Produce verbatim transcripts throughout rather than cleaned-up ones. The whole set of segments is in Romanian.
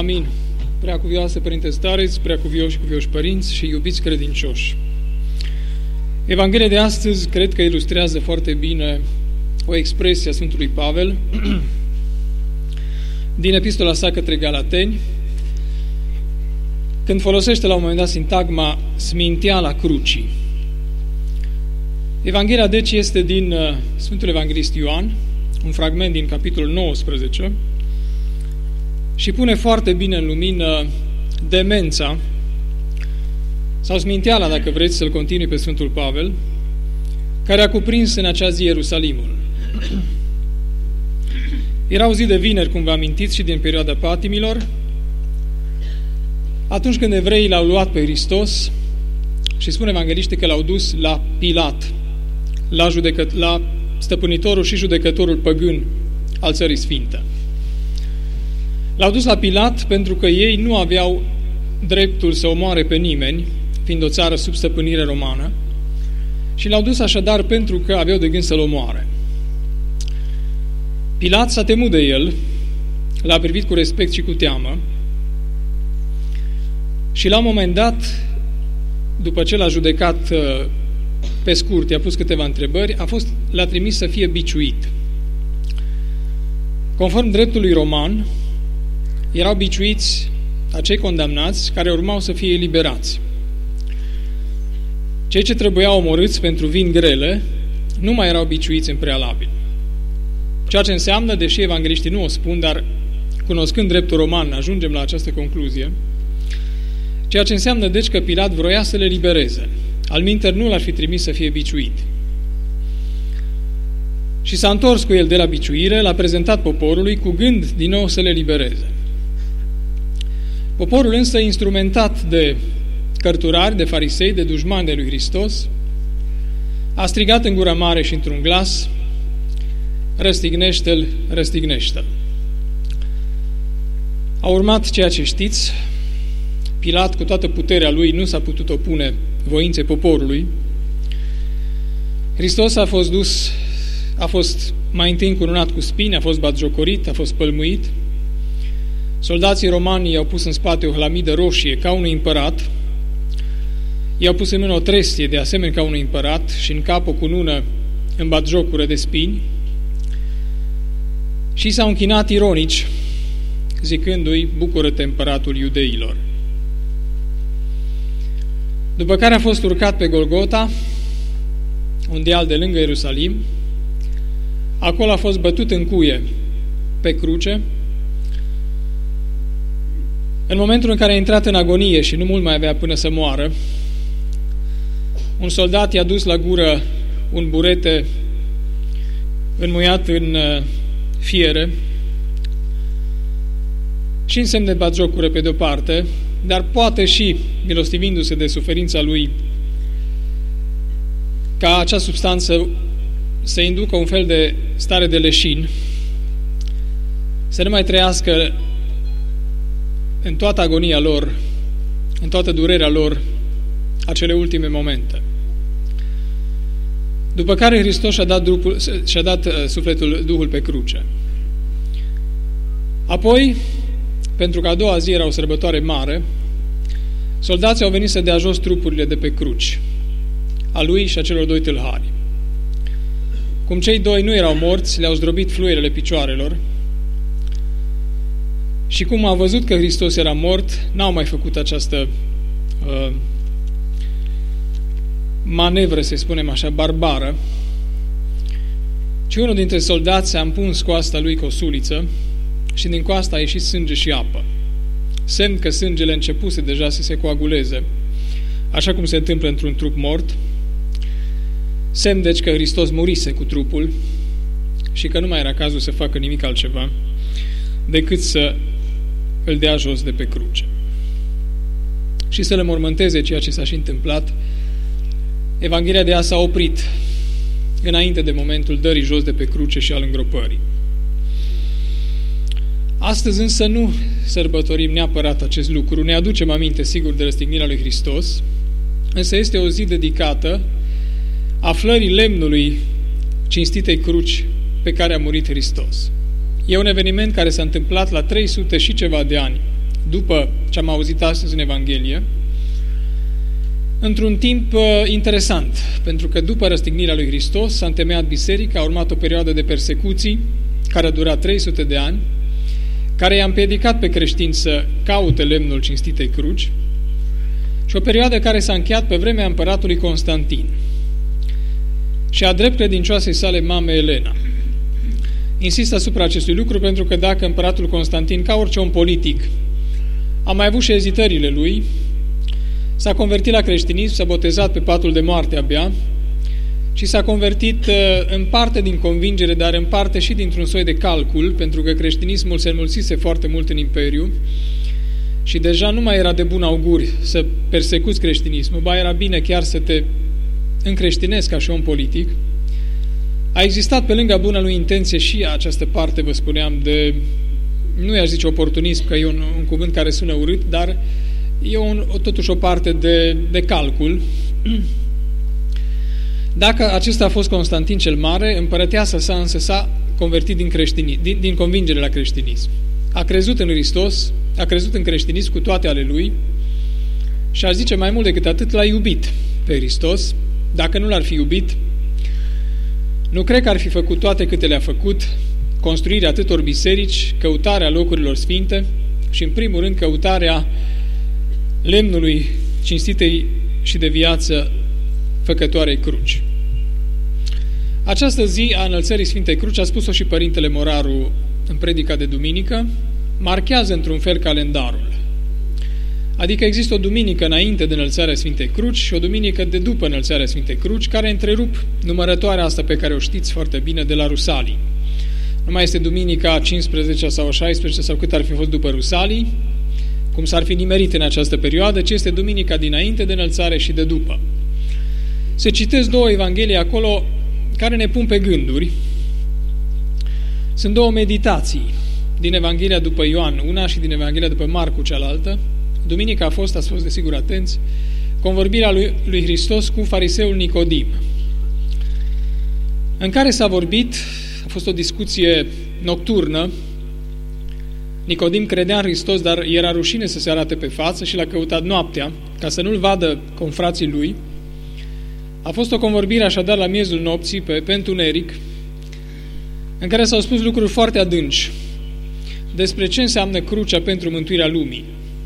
Amin. Preacuvioasă Părinte Stareț, preacuvioși și cuvioși părinți și iubiți credincioși. Evanghelia de astăzi cred că ilustrează foarte bine o expresie a Sfântului Pavel din epistola sa către Galateni, când folosește la un moment dat sintagma sminteala crucii. Evanghelia deci este din Sfântul Evanghelist Ioan, un fragment din capitolul nouăsprezece, și pune foarte bine în lumină demența sau sminteala, dacă vreți să-l continui pe Sfântul Pavel, care a cuprins în acea zi Ierusalimul. Era o zi de vineri, cum vă amintiți, și din perioada patimilor, atunci când evreii l-au luat pe Hristos și spune evangeliștii că l-au dus la Pilat, la, judecă- la stăpânitorul și judecătorul păgân al Țării Sfinte. L-au dus la Pilat pentru că ei nu aveau dreptul să omoare pe nimeni, fiind o țară sub stăpânire romană, și l-au dus așadar pentru că aveau de gând să-l omoare. Pilat s-a temut de el, l-a privit cu respect și cu teamă și la un moment dat, după ce l-a judecat pe scurt, i-a pus câteva întrebări, a fost, l-a trimis să fie biciuit. Conform dreptului roman, erau biciuiți acei condamnați care urmau să fie eliberați. Cei ce trebuiau omorâți pentru vini grele nu mai erau biciuiți în prealabil. Ceea ce înseamnă, deși evangeliștii nu o spun, dar cunoscând dreptul roman ajungem la această concluzie, ceea ce înseamnă deci că Pilat vroia să le libereze. Alminteri nu l-ar fi trimis să fie biciuit. Și s-a întors cu el de la biciuire, l-a prezentat poporului cu gând din nou să le libereze. Poporul însă, instrumentat de cărturari, de farisei, de dușmani de lui Hristos, a strigat în gură mare și într-un glas: răstignește-l, răstignește-l. A urmat ceea ce știți. Pilat, cu toată puterea lui, nu s-a putut opune voinței poporului. Hristos a fost dus, a fost mai întâi încununat cu spini, a fost batjocorit, a fost pălmuit. Soldații romani i-au pus în spate o hlamidă roșie ca unui împărat, i-au pus în mână o trestie de asemenea ca unui împărat și în cap o cunună în batjocură de spini și s-au închinat ironici, zicându-i: bucură-te, împăratul iudeilor. După care a fost urcat pe Golgota, un deal de lângă Ierusalim. Acolo a fost bătut în cuie pe cruce. În momentul în care a intrat în agonie și nu mult mai avea până să moară, un soldat i-a dus la gură un burete înmuiat în fiere și în semn de batjocură pe de-o parte, dar poate și, milostivindu-se de suferința lui, ca acea substanță să inducă un fel de stare de leșin, să nu mai trăiască în toată agonia lor, în toată durerea lor, acele ultime momente. După care Hristos și-a dat, drupul, și-a dat uh, sufletul, Duhul pe cruce. Apoi, pentru că a doua zi era o sărbătoare mare, soldații au venit să dea jos trupurile de pe cruci, a lui și a celor doi tâlhari. Cum cei doi nu erau morți, le-au zdrobit fluierele picioarelor și cum au văzut că Hristos era mort, n-au mai făcut această uh, manevră, să spunem așa, barbară, ci unul dintre soldați a împuns coasta lui cu o suliță și din coasta a ieșit sânge și apă. Semn că sângele începuse deja să se coaguleze, așa cum se întâmplă într-un trup mort. Semn deci că Hristos murise cu trupul și că nu mai era cazul să facă nimic altceva decât să îl dea jos de pe cruce. Și să le mormânteze ceea ce s-a și întâmplat, Evanghelia de azi s-a oprit înainte de momentul dării jos de pe cruce și al îngropării. Astăzi însă nu sărbătorim neapărat acest lucru, ne aducem aminte sigur de răstignirea lui Hristos, însă este o zi dedicată aflării lemnului cinstitei cruci pe care a murit Hristos. E un eveniment care s-a întâmplat la trei sute și ceva de ani după ce am auzit astăzi în Evanghelie, într-un timp interesant, pentru că după răstignirea lui Hristos s-a întemeiat biserica, a urmat o perioadă de persecuții care a durat trei sute de ani, care i-a împiedicat pe creștini să caute lemnul cinstitei cruci, și o perioadă care s-a încheiat pe vremea împăratului Constantin și a drept credincioasei sale mame Elena. Insist asupra acestui lucru pentru că dacă împăratul Constantin, ca orice om politic, a mai avut și ezitările lui, s-a convertit la creștinism, s-a botezat pe patul de moarte abia și s-a convertit în parte din convingere, dar în parte și dintr-un soi de calcul, pentru că creștinismul se înmulțise foarte mult în imperiu și deja nu mai era de bun augur să persecuți creștinismul, ba era bine chiar să te încreștinezi ca și om politic. A existat pe lângă bună lui intenție și această parte, vă spuneam, de, nu i-aș zice oportunism, că e un, un cuvânt care sună urât, dar e un, totuși o parte de, de calcul. Dacă acesta a fost Constantin cel Mare, împărăteasa sa însă s-a convertit din, din, din convingere la creștinism. A crezut în Hristos, a crezut în creștinism cu toate ale lui și a zice mai mult decât atât, l-a iubit pe Hristos. Dacă nu l-ar fi iubit, nu cred că ar fi făcut toate câte le-a făcut, construirea atâtor biserici, căutarea locurilor sfinte și, în primul rând, căutarea lemnului cinstitei și de viață făcătoarei cruci. Această zi a înălțării Sfintei Cruci, a spus-o și Părintele Moraru în predica de duminică, marchează într-un fel calendarul. Adică există o duminică înainte de înălțarea Sfintei Cruci și o duminică de după înălțarea Sfintei Cruci, care întrerup numărătoarea asta pe care o știți foarte bine de la Rusalii. Nu mai este duminica a cincisprezecea sau a șaisprezecea sau cât ar fi fost după Rusalii, cum s-ar fi nimerit în această perioadă, ci este duminica dinainte de înălțare și de după. Se citesc două evanghelii acolo care ne pun pe gânduri. Sunt două meditații din Evanghelia după Ioan, una, și din Evanghelia după Marcu, cealaltă. Duminica a fost, ați fost desigur atenți, convorbirea lui, lui Hristos cu fariseul Nicodim, în care s-a vorbit, a fost o discuție nocturnă. Nicodim credea în Hristos, dar era rușine să se arate pe față și l-a căutat noaptea, ca să nu-l vadă confrații lui. A fost o convorbire așadar la miezul nopții, pe, pe întuneric, în care s-au spus lucruri foarte adânci despre ce înseamnă crucea pentru mântuirea lumii.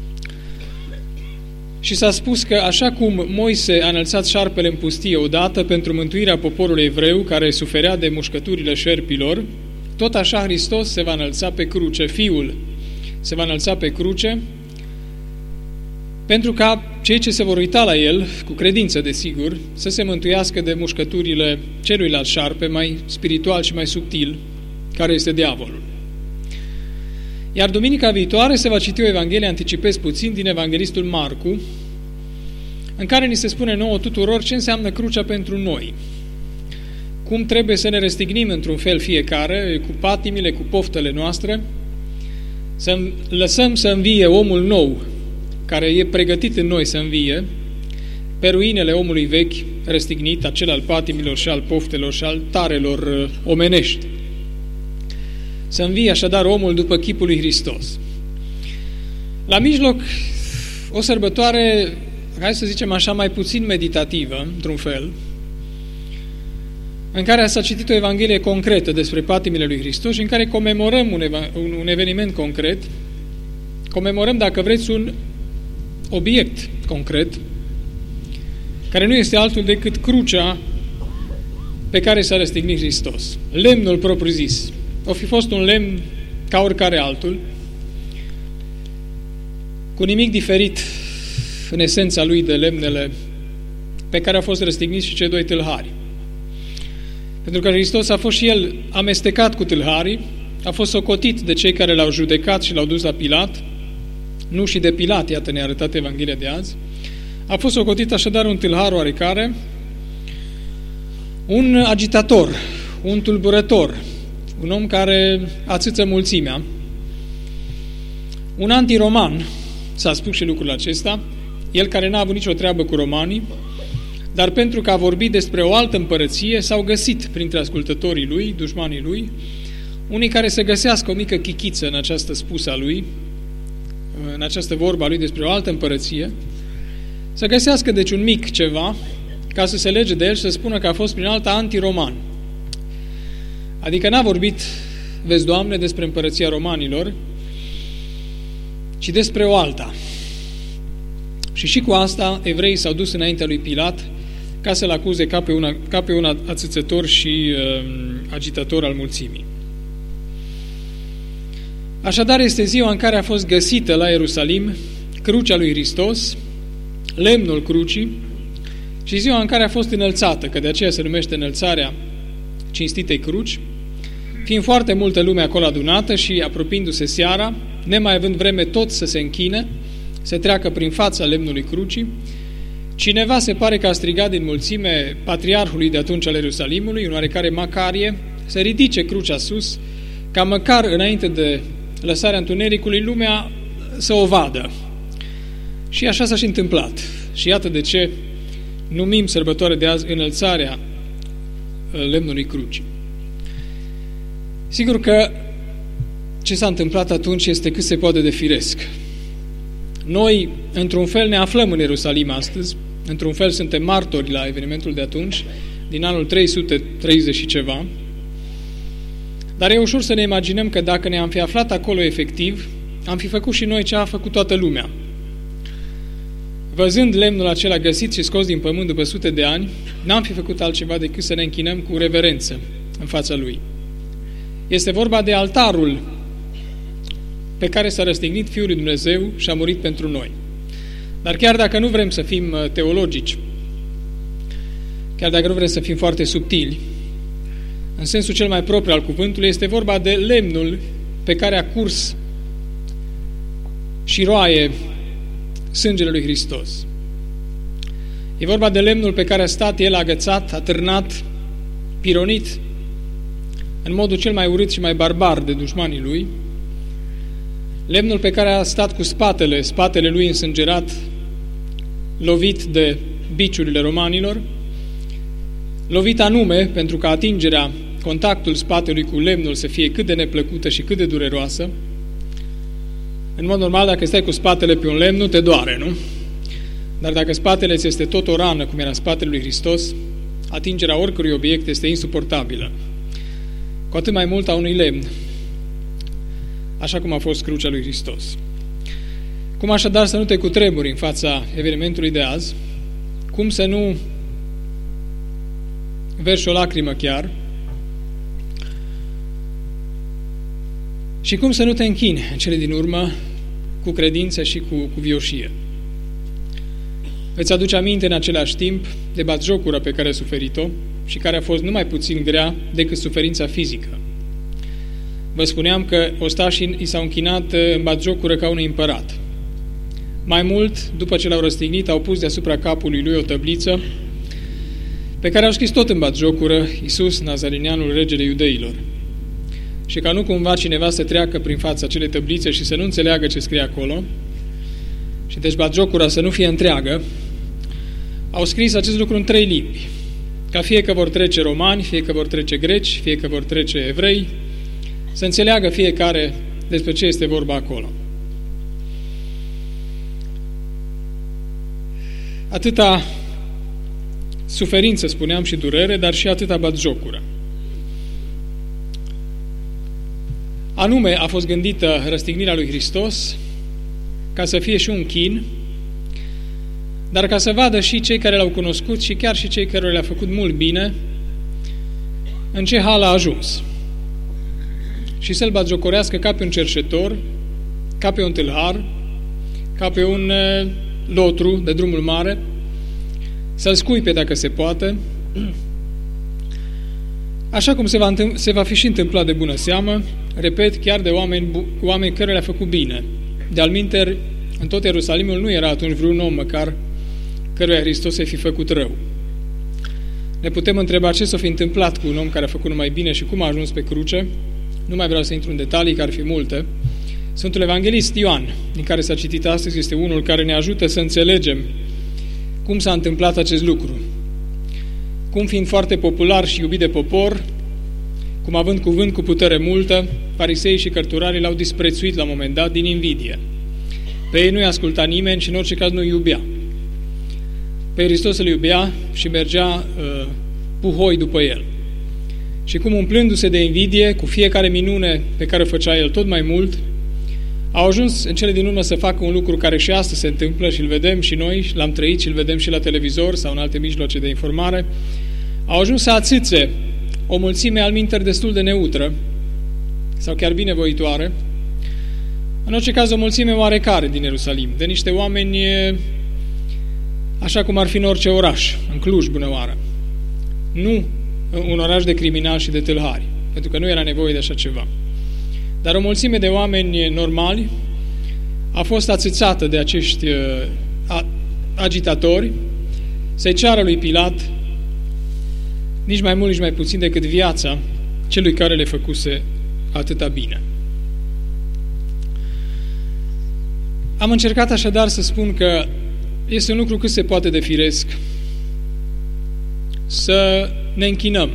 Și s-a spus că așa cum Moise a înălțat șarpele în pustie odată pentru mântuirea poporului evreu care suferea de mușcăturile șerpilor, tot așa Hristos se va înălța pe cruce, Fiul se va înălța pe cruce, pentru ca cei ce se vor uita la El, cu credință desigur, să se mântuiască de mușcăturile celuilalt șarpe, mai spiritual și mai subtil, care este diavolul. Iar duminica viitoare se va citi o Evanghelie, anticipez puțin, din Evanghelistul Marcu, în care ni se spune nouă tuturor ce înseamnă crucea pentru noi. Cum trebuie să ne răstignim într-un fel fiecare, cu patimile, cu poftele noastre, să lăsăm să învie omul nou, care e pregătit în noi să învie, pe ruinele omului vechi, răstignit, acel al patimilor și al poftelor și al tarelor omenești. Să învie așadar omul după chipul lui Hristos. La mijloc, o sărbătoare, hai să zicem așa, mai puțin meditativă, într-un fel, în care s-a citit o Evanghelie concretă despre patimile lui Hristos și în care comemorăm un, eva- un, un eveniment concret, comemorăm, dacă vreți, un obiect concret, care nu este altul decât crucea pe care s-a răstignit Hristos. Lemnul propriu-zis. O fi fost un lemn ca oricare altul, cu nimic diferit în esența lui de lemnele pe care au fost răstigniți și cei doi tâlhari. Pentru că Hristos a fost și El amestecat cu tâlharii, a fost socotit de cei care l-au judecat și l-au dus la Pilat, nu și de Pilat, iată ne-a arătat Evanghelia de azi, a fost socotit așadar un tâlhar oarecare, un agitator, un tulburător, un om care ațâță mulțimea, un antiroman, s-a spus și lucrul acesta, el care n-a avut nicio treabă cu romanii, dar pentru că a vorbit despre o altă împărăție, s-au găsit printre ascultătorii lui, dușmanii lui, unii care să găsească o mică chichiță în această spusă a lui, în această vorbă a lui despre o altă împărăție, să găsească deci un mic ceva ca să se lege de el și să spună că a fost prin alta antiroman. Adică n-a vorbit, vezi, Doamne, despre împărăția romanilor, ci despre o alta. Și și cu asta evreii s-au dus înaintea lui Pilat ca să-l acuze ca pe, una, ca pe un ațățător și uh, agitator al mulțimii. Așadar este ziua în care a fost găsită la Ierusalim crucea lui Hristos, lemnul crucii, și ziua în care a fost înălțată, că de aceea se numește înălțarea cinstitei cruci, fiind foarte multă lume acolo adunată și apropiindu-se seara, nemai având vreme tot să se închine, se treacă prin fața lemnului crucii, cineva se pare că a strigat din mulțime patriarhului de atunci al Ierusalimului, un oarecare Macarie, să ridice crucea sus, ca măcar înainte de lăsarea întunericului lumea să o vadă. Și așa s-a și întâmplat. Și iată de ce numim sărbătoarea de azi înălțarea lemnului crucii. Sigur că ce s-a întâmplat atunci este cât se poate de firesc. Noi, într-un fel, ne aflăm în Ierusalim astăzi, într-un fel suntem martori la evenimentul de atunci, din anul trei sute treizeci și ceva, dar e ușor să ne imaginăm că dacă ne-am fi aflat acolo efectiv, am fi făcut și noi ce a făcut toată lumea. Văzând lemnul acela găsit și scos din pământ după sute de ani, n-am fi făcut altceva decât să ne închinăm cu reverență în fața lui. Este vorba de altarul pe care s-a răstignit Fiul lui Dumnezeu și a murit pentru noi. Dar chiar dacă nu vrem să fim teologici, chiar dacă nu vrem să fim foarte subtili, în sensul cel mai propriu al cuvântului, este vorba de lemnul pe care a curs și roaie sângele lui Hristos. E vorba de lemnul pe care a stat el agățat, atârnat, pironit în modul cel mai urât și mai barbar de dușmanii lui, lemnul pe care a stat cu spatele, spatele lui însângerat, lovit de biciurile romanilor, lovit anume pentru că atingerea, contactul spatelui cu lemnul să fie cât de neplăcută și cât de dureroasă. În mod normal, dacă stai cu spatele pe un lemn, nu te doare, nu? Dar dacă spatele ți este tot o rană, cum era spatele lui Hristos, atingerea oricărui obiect este insuportabilă. Cu atât mai mult a unui lemn, așa cum a fost crucea lui Hristos. Cum așadar să nu te cutremuri în fața evenimentului de azi? Cum să nu verși o lacrimă chiar? Și cum să nu te închini în cele din urmă cu credință și cu, cu vioșie? Îți aduce aminte în același timp de batjocura pe care a suferit-o și care a fost numai puțin grea decât suferința fizică. Vă spuneam că ostașii i s-au închinat în batjocură ca unui împărat. Mai mult, după ce l-au răstignit, au pus deasupra capului lui o tăbliță pe care au scris tot în batjocură: Iisus, Nazarineanul, regele iudeilor. Și ca nu cumva cineva să treacă prin fața acelei tăblițe și să nu înțeleagă ce scrie acolo, și deci batjocura să nu fie întreagă, au scris acest lucru în trei limbi. Ca fie că vor trece romani, fie că vor trece greci, fie că vor trece evrei, să înțeleagă fiecare despre ce este vorba acolo. Atâta suferință, spuneam, și durere, dar și atâta batjocură. Anume, a fost gândită răstignirea lui Hristos ca să fie și un chin, dar ca să vadă și cei care l-au cunoscut și chiar și cei care le-a făcut mult bine în ce hal a ajuns. Și să-l batjocorească ca pe un cerșetor, ca pe un tâlhar, ca pe un lotru de drumul mare, să-l scuipe dacă se poate, așa cum se va, se va fi și întâmplat de bună seamă, repet, chiar de oameni, oameni care le-a făcut bine. De alminteri, în tot Ierusalimul nu era atunci vreun om măcar căruia Hristos să fi făcut rău. Ne putem întreba ce s-a fi întâmplat cu un om care a făcut numai bine și cum a ajuns pe cruce. Nu mai vreau să intru în detalii, că ar fi multe. Sfântul Evanghelist Ioan, din care s-a citit astăzi, este unul care ne ajută să înțelegem cum s-a întâmplat acest lucru. Cum, fiind foarte popular și iubit de popor, cum având cuvânt cu putere multă, farisei și cărturarii l-au disprețuit la un moment dat din invidie. Pe ei nu-i asculta nimeni și în orice caz nu-i iubea. Pe Hristos îl iubea și mergea uh, puhoi după el. Și cum umplându-se de invidie cu fiecare minune pe care o făcea el tot mai mult, au ajuns în cele din urmă să facă un lucru care și astăzi se întâmplă și îl vedem și noi, l-am trăit și îl vedem și la televizor sau în alte mijloace de informare, au ajuns să ațâțe o mulțime alminteri destul de neutră sau chiar binevoitoare, în orice caz o mulțime oarecare din Ierusalim, de niște oameni așa cum ar fi în orice oraș, în Cluj, bună oară. Nu un oraș de criminali și de tâlhari, pentru că nu era nevoie de așa ceva. Dar o mulțime de oameni normali a fost ațățată de acești uh, agitatori să-i ceară lui Pilat nici mai mult, nici mai puțin decât viața celui care le făcuse atâta bine. Am încercat așadar să spun că este un lucru cât se poate de firesc să ne închinăm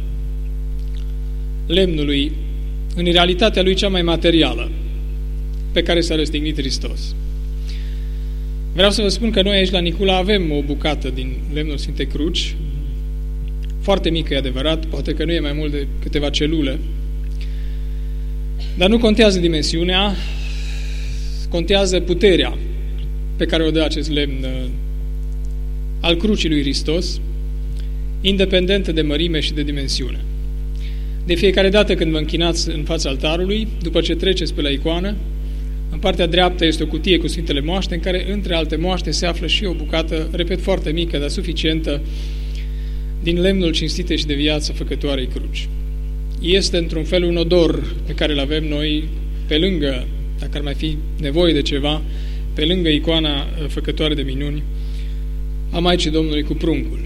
lemnului în realitatea lui cea mai materială pe care s-a răstignit Hristos. Vreau să vă spun că noi aici la Nicula avem o bucată din lemnul Sfintei Cruci, foarte mică, e adevărat, poate că nu e mai mult de câteva celule, dar nu contează dimensiunea, contează puterea pe care o dă acest lemn al crucii lui Hristos, independentă de mărime și de dimensiune. De fiecare dată când vă închinați în fața altarului, după ce treceți pe la icoană, în partea dreaptă este o cutie cu Sfintele Moaște, în care, între alte moaște, se află și o bucată, repet, foarte mică, dar suficientă, din lemnul cinstite și de viață făcătoarei cruci. Este, într-un fel, un odor pe care îl avem noi, pe lângă, dacă ar mai fi nevoie de ceva, pe lângă icoana făcătoare de minuni a Maicii Domnului cu pruncul.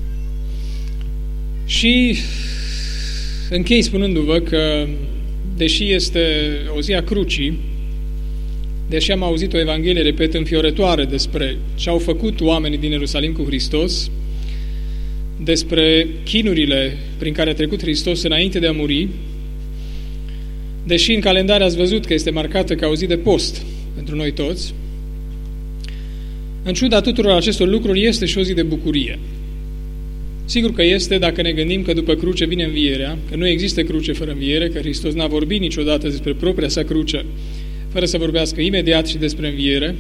Și închei spunându-vă că, deși este o zi a crucii, deși am auzit o Evanghelie, repet, înfiorătoare despre ce au făcut oamenii din Ierusalim cu Hristos, despre chinurile prin care a trecut Hristos înainte de a muri, deși în calendar ați văzut că este marcată ca o zi de post pentru noi toți, în ciuda tuturor acestor lucruri este și o zi de bucurie. Sigur că este, dacă ne gândim că după cruce vine învierea, că nu există cruce fără înviere, că Hristos n-a vorbit niciodată despre propria sa cruce, fără să vorbească imediat și despre înviere.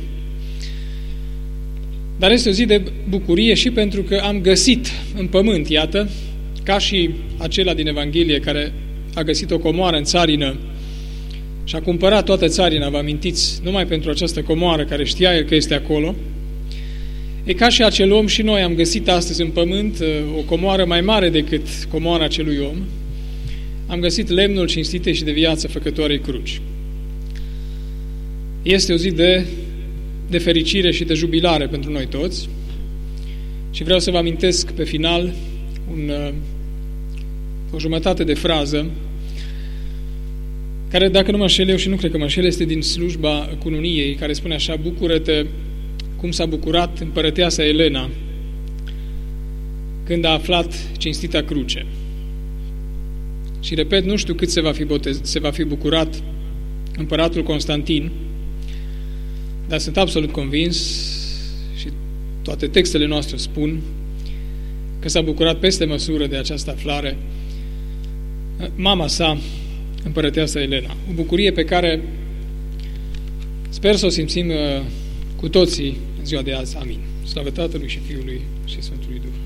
Dar este o zi de bucurie și pentru că am găsit în pământ, iată, ca și acela din Evanghelie care a găsit o comoară în țarină și a cumpărat toată țarina, vă amintiți, numai pentru această comoară care știa el că este acolo. E ca și acel om și noi am găsit astăzi în pământ o comoară mai mare decât comoara acelui om. Am găsit lemnul cinstite și de viață făcătoarei cruci. Este o zi de, de fericire și de jubilare pentru noi toți și vreau să vă amintesc pe final un, o jumătate de frază care, dacă nu mă înșel eu și nu cred că mă înșel, este din slujba cununiei, care spune așa: bucură-te cum s-a bucurat împărăteasa Elena când a aflat cinstita cruce. Și repet, nu știu cât se va fi, botez, se va fi bucurat împăratul Constantin, dar sunt absolut convins și toate textele noastre spun că s-a bucurat peste măsură de această aflare mama sa, împărăteasa Elena. O bucurie pe care sper să o simțim cu toții în ziua de azi. Amin. Slavă Tatălui și Fiului și Sfântului Duh.